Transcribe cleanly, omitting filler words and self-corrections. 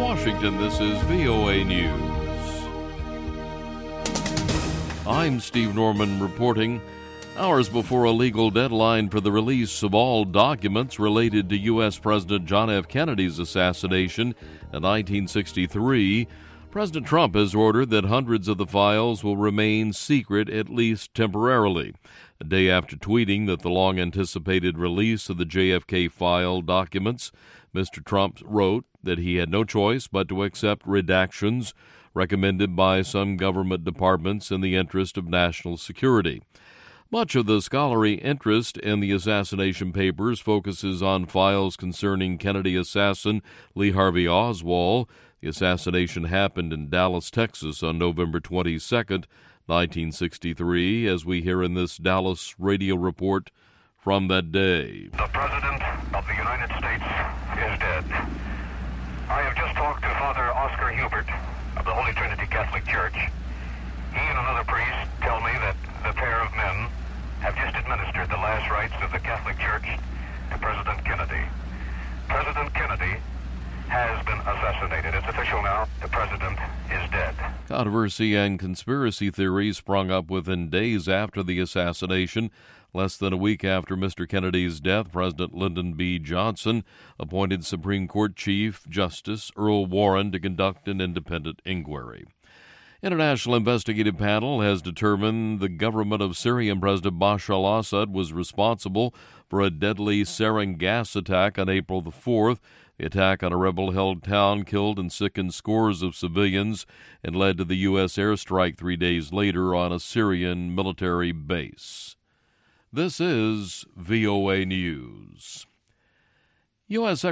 Washington, this is VOA News. I'm Steve Norman reporting. Hours before a legal deadline for the release of all documents related to U.S. President John F. Kennedy's assassination in 1963, President Trump has ordered that hundreds of the files will remain secret, at least temporarily. A day after tweeting that the long-anticipated release of the JFK file documents, Mr. Trump wrote that he had no choice but to accept redactions recommended by some government departments in the interest of national security. Much of the scholarly interest in the assassination papers focuses on files concerning Kennedy assassin Lee Harvey Oswald. The assassination happened in Dallas, Texas on November 22, 1963, as we hear in this Dallas radio report from that day. The President of the United States is dead. I have just talked to Father Oscar Hubert of the Holy Trinity Catholic Church. He and another priest tell me that the pair of men have just administered the last rites of the Catholic Church to President Kennedy. President Kennedy has been assassinated. It's official now. The president is dead. Controversy and conspiracy theories sprung up within days after the assassination. Less than a week after Mr. Kennedy's death, President Lyndon B. Johnson appointed Supreme Court Chief Justice Earl Warren to conduct an independent inquiry. International investigative panel has determined the government of Syrian President Bashar al-Assad was responsible for a deadly sarin gas attack on April the 4th. The attack on a rebel-held town killed and sickened scores of civilians and led to the U.S. airstrike 3 days later on a Syrian military base. This is VOA News. U.S.